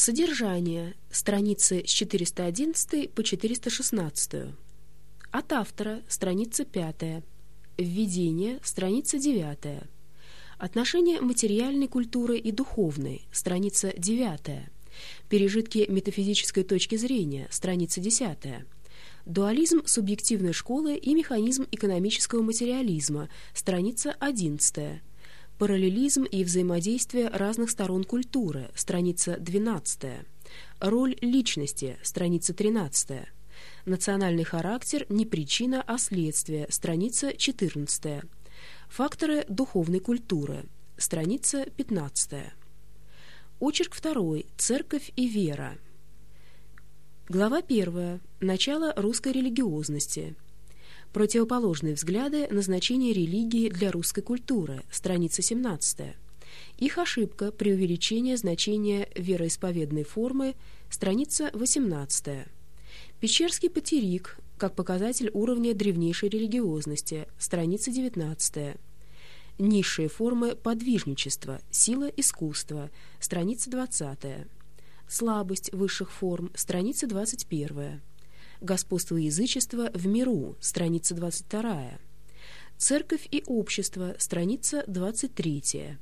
Содержание. Страницы с 411 по 416. От автора. Страница 5. Введение. Страница 9. Отношения материальной культуры и духовной. Страница 9. Пережитки метафизической точки зрения. Страница 10. Дуализм субъективной школы и механизм экономического материализма. Страница 11. Параллелизм и взаимодействие разных сторон культуры. Страница 12. Роль личности. Страница 13. Национальный характер не причина, а следствие. Страница 14. Факторы духовной культуры. Страница 15. Очерк 2. Церковь и вера. Глава 1. Начало русской религиозности. Противоположные взгляды на значение религии для русской культуры. Страница 17. Их ошибка преувеличения значения вероисповедной формы. Страница 18. Печерский патерик как показатель уровня древнейшей религиозности. Страница 19. Низшие формы подвижничества, сила искусства. Страница 20. Слабость высших форм. Страница 21. Господство язычества в миру. Страница 22. Церковь и общество. Страница 23.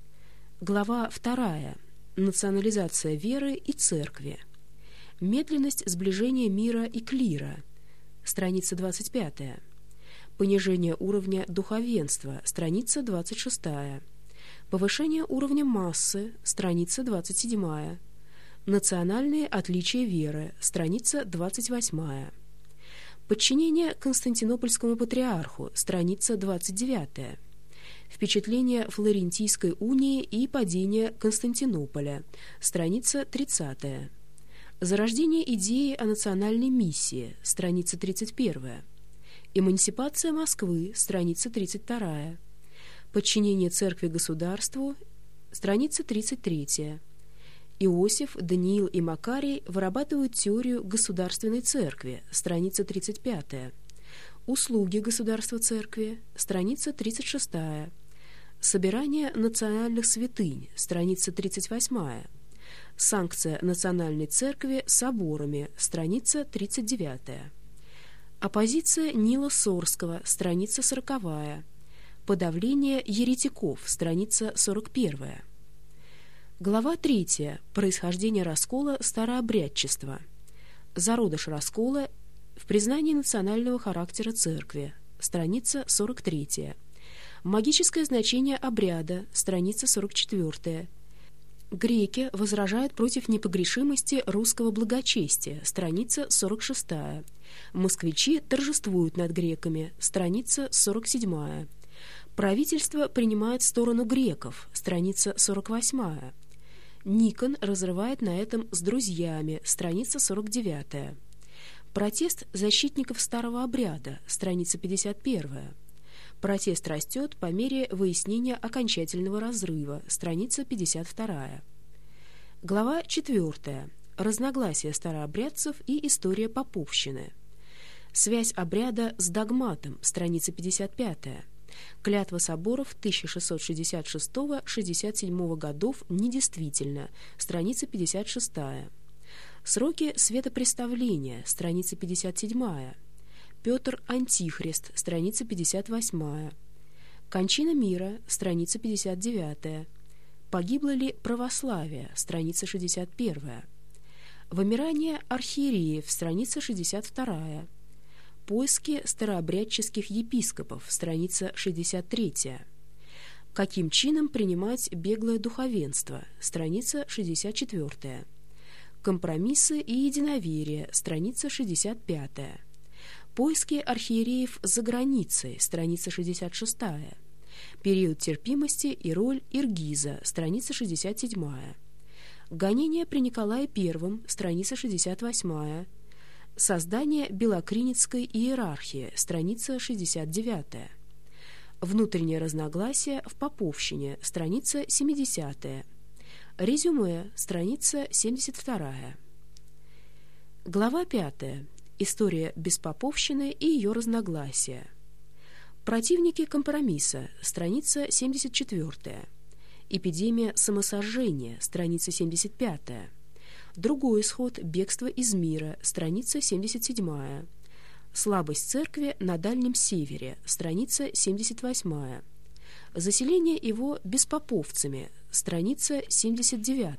Глава 2. Национализация веры и церкви. Медленность сближения мира и клира. Страница 25. Понижение уровня духовенства. Страница 26. Повышение уровня массы. Страница 27. Национальные отличия веры. Страница 28. Подчинение Константинопольскому патриарху. Страница 29. Впечатление Флорентийской унии и падение Константинополя. Страница 30. Зарождение идеи о национальной миссии. Страница 31. Эмансипация Москвы. Страница 32. Подчинение церкви государству. Страница 33. Иосиф, Даниил и Макарий вырабатывают теорию государственной церкви. Страница 35. Услуги государства церкви. Страница 36. Собирание национальных святынь. Страница 38. Санкция национальной церкви соборами. Страница 39. Оппозиция Нила Сорского. Страница 40. Подавление еретиков. Страница 41. Глава 3. Происхождение раскола старообрядчества. Зародыш раскола в признании национального характера церкви. Страница 43. Магическое значение обряда. Страница 44. Греки возражают против непогрешимости русского благочестия. Страница 46. Москвичи торжествуют над греками. Страница 47. Правительство принимает сторону греков. Страница 48. Никон разрывает на этом с друзьями. Страница 49. Протест защитников старого обряда. Страница 51. Протест растет по мере выяснения окончательного разрыва. Страница 52. Глава 4. Разногласия старообрядцев и история поповщины. Связь обряда с догматом. Страница 55. Клятва соборов 1666-67 годов недействительна. Страница 56. Сроки светопреставления. Страница 57. Петр Антихрист. Страница 58. Кончина мира. Страница 59. Погибло ли православие? Страница 61. Вымирание архиереев. Страница 62. Поиски старообрядческих епископов. Страница 63. Каким чином принимать беглое духовенство? Страница 64. Компромиссы и единоверие. Страница 65. Поиски архиереев за границей. Страница 66. Период терпимости и роль Иргиза. Страница 67. Гонение при Николае I. Страница 68. Создание белокринецкой иерархии. Страница 69. Внутреннее разногласие в поповщине. Страница 70. Резюме. Страница 72. Глава 5. История беспоповщины и ее разногласия. Противники компромисса. Страница 74. Эпидемия самосожжения. Страница 75. Другой исход – бегство из мира, страница 77. Слабость церкви на Дальнем Севере, страница 78. Заселение его беспоповцами, страница 79.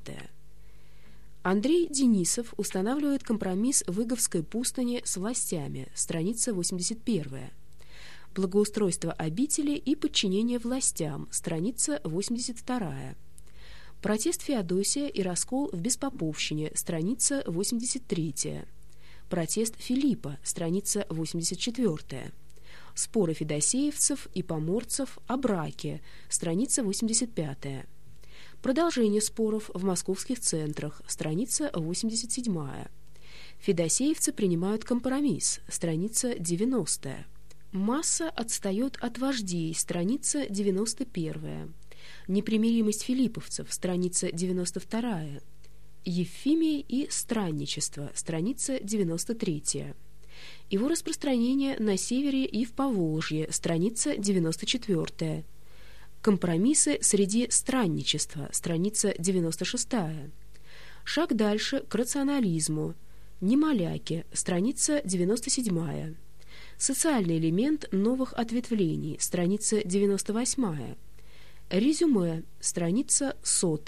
Андрей Денисов устанавливает компромисс в Иговской пустыне с властями, страница 81. Благоустройство обители и подчинение властям, страница 82. Протест Феодосия и раскол в беспоповщине, страница 83. Протест Филиппа, страница 84. Споры федосеевцев и поморцев о браке, страница 85. Продолжение споров в московских центрах, страница 87. Федосеевцы принимают компромисс, страница 90. Масса отстает от вождей, страница 91. Непримиримость филипповцев, страница 92. Евфимий и странничество, страница 93. Его распространение на севере и в Поволжье, страница 94. Компромиссы среди странничества, страница 96. Шаг дальше к рационализму. Немоляки, страница 97. Социальный элемент новых ответвлений, страница 98. Резюме, страница 100.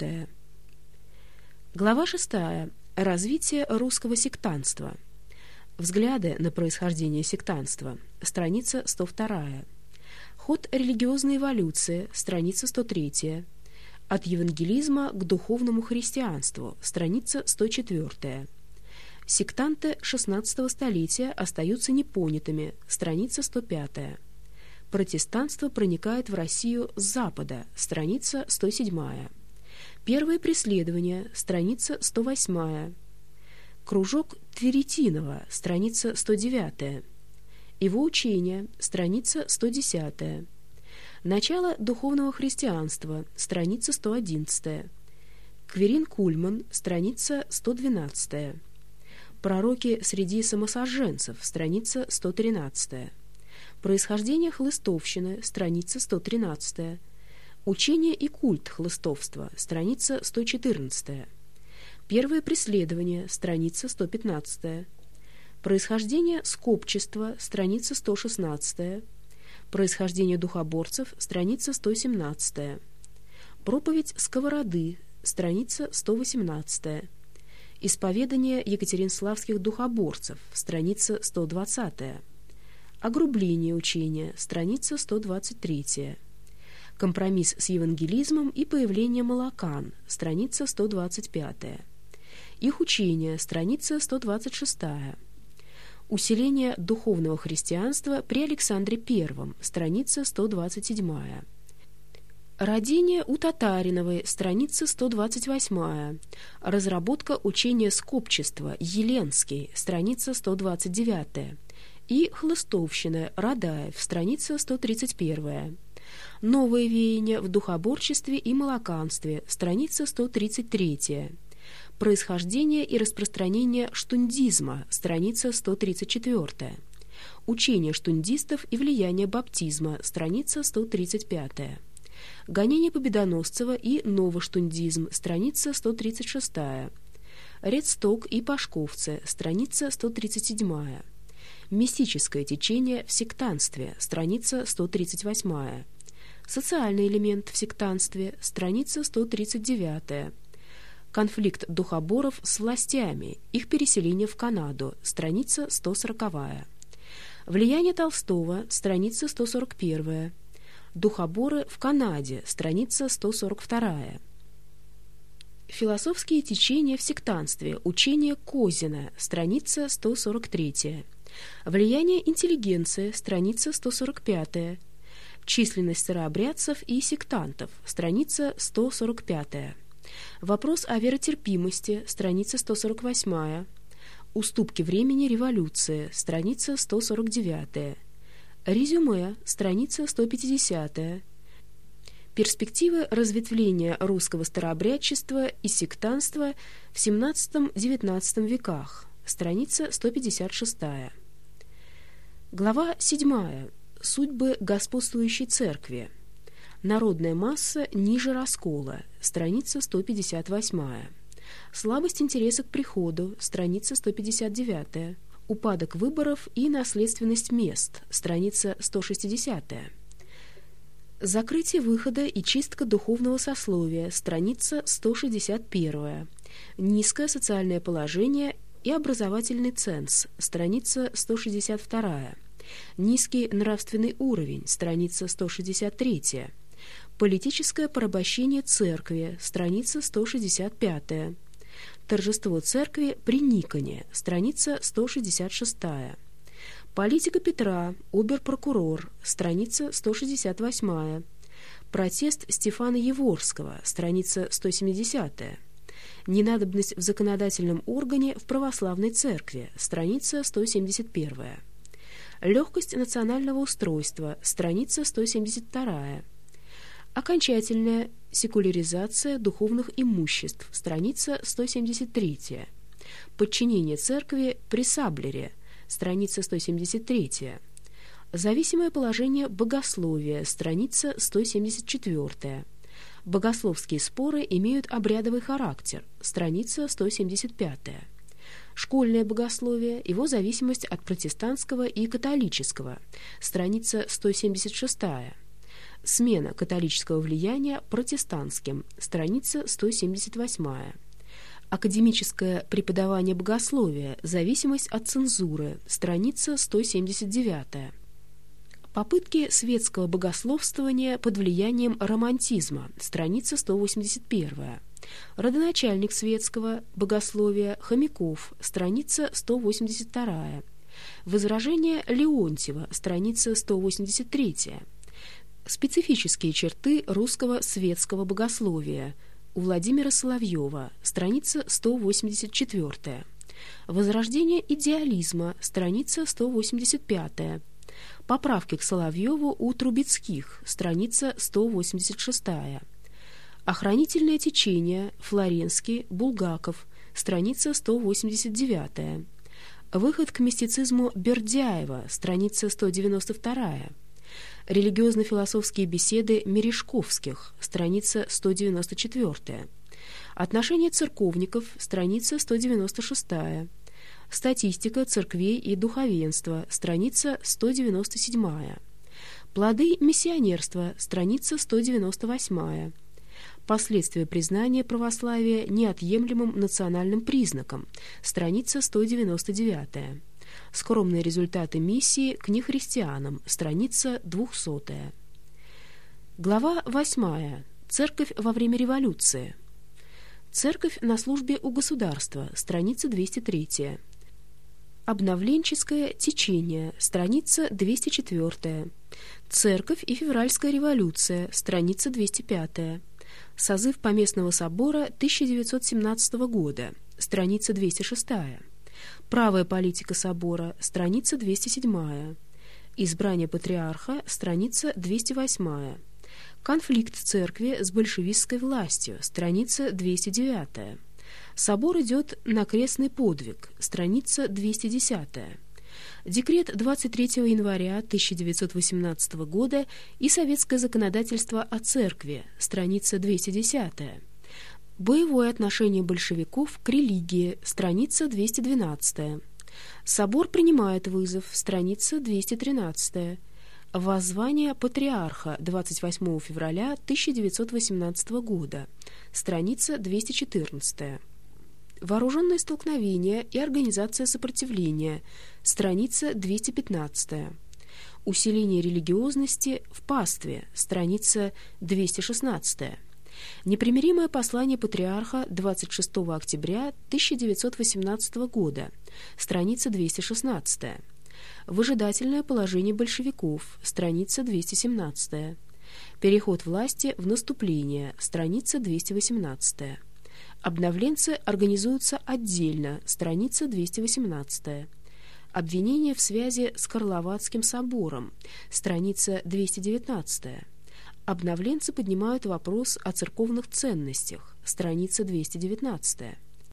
Глава 6. Развитие русского сектантства. Взгляды на происхождение сектантства, страница 102. Ход религиозной эволюции, страница 103. От евангелизма к духовному христианству, страница 104. Сектанты XVI столетия остаются непонятыми, страница 105. Протестанство проникает в Россию с запада, страница 107. Первые преследования, страница 108. Кружок Тверетинова, страница 109. Его учение, страница 110. Начало духовного христианства, страница 111. Кверин Кульман, страница 112. Пророки среди самосожженцев, страница 113. Происхождение хлыстовщины, страница 113. Учение и культ хлыстовства, страница 114. Первые преследования, страница 115. Происхождение скопчества, страница 116. Происхождение духоборцев, страница 117. Проповедь Сковороды, страница 118. Исповедание екатеринславских духоборцев, страница 120. Огрубление учения, страница 123. Компромисс с евангелизмом и появление молокан, страница 125. Их учение, страница 126. Усиление духовного христианства при Александре I, страница 127. Родение у Татариновой, страница 128. Разработка учения скопчества, Еленский, страница 129. И хлыстовщина, Радаев, страница 131. Новое веяние в духоборчестве и молоканстве, страница 133. Происхождение и распространение штундизма, страница 134. Учение штундистов и влияние баптизма, страница 135. Гонение Победоносцева и новоштундизм, страница 136. Редсток и Пашковцы, страница 137. Мистическое течение в сектантстве, страница 138. Социальный элемент в сектантстве, страница 139. Конфликт духоборов с властями, их переселение в Канаду, страница 140. Влияние Толстого, страница 141. Духоборы в Канаде, страница 142. Философские течения в сектантстве, учение Козина, страница 143. Влияние интеллигенции, страница 145. Численность старообрядцев и сектантов, страница 145. Вопрос о веротерпимости, страница 148. Уступки времени революции, страница 149. Резюме, страница 150. Перспективы разветвления русского старообрядчества и сектантства в XVII-XIX веках, страница 156. Глава 7. Судьбы господствующей церкви. Народная масса ниже раскола, страница 158. Слабость интереса к приходу, страница 159. Упадок выборов и наследственность мест, страница 160. Закрытие выхода и чистка духовного сословия, страница 161. Низкое социальное положение и образовательный ценз, страница 162. Низкий нравственный уровень, страница 163. Политическое порабощение церкви, страница 165. Торжество церкви при Никоне, страница 166. Политика Петра, обер-прокурор, страница 168. Протест Стефана Еворского, страница 170. Ненадобность в законодательном органе в православной церкви, страница 171. Легкость национального устройства, страница 172. Окончательная секуляризация духовных имуществ, страница 173. Подчинение церкви при Саблере, страница 173. Зависимое положение богословия, страница 174. Богословские споры имеют обрядовый характер, страница 175. Школьное богословие, его зависимость от протестантского и католического, страница 176. Смена католического влияния протестантским, страница 178. Академическое преподавание богословия, зависимость от цензуры, страница 179. Попытки светского богословствования под влиянием романтизма, страница 181. Родоначальник светского богословия Хомяков, страница 182. Возражение Леонтьева, страница 183. Специфические черты русского светского богословия у Владимира Соловьева, страница 184. Возрождение идеализма, страница 185. Поправки к Соловьеву у Трубецких, страница 186. Охранительное течение, Флоренский, Булгаков, страница 189. Выход к мистицизму Бердяева, страница 192. Религиозно-философские беседы Мережковских, страница 194. Отношения церковников, страница 196. Статистика церквей и духовенства, страница 197. Плоды миссионерства, страница 198. Последствия признания православия неотъемлемым национальным признаком, страница 199. Скромные результаты миссии к нехристианам, страница 200. Глава 8. Церковь во время революции. Церковь на службе у государства, страница 203. Обновленческое течение, страница 204. Церковь и февральская революция, страница 205. Созыв Поместного собора 1917 года, страница 206. Правая политика собора, страница 207. Избрание патриарха, страница 208. Конфликт церкви с большевистской властью, страница 209. Собор идет на крестный подвиг, страница 210. Декрет 23 января 1918 года и советское законодательство о церкви, страница 210. Боевое отношение большевиков к религии, страница 212. Собор принимает вызов, страница 213. Воззвание патриарха 28 февраля 1918 года, страница 214. Вооруженные столкновения и организация сопротивления, страница 215. Усиление религиозности в пастве, страница 216. Непримиримое послание патриарха 26 октября 1918 года, страница 216. Выжидательное положение большевиков, страница 217. Переход власти в наступление, страница 218. Обновленцы организуются отдельно, страница 218. Обвинение в связи с Карловацким собором, страница 219. Обновленцы поднимают вопрос о церковных ценностях, страница 219.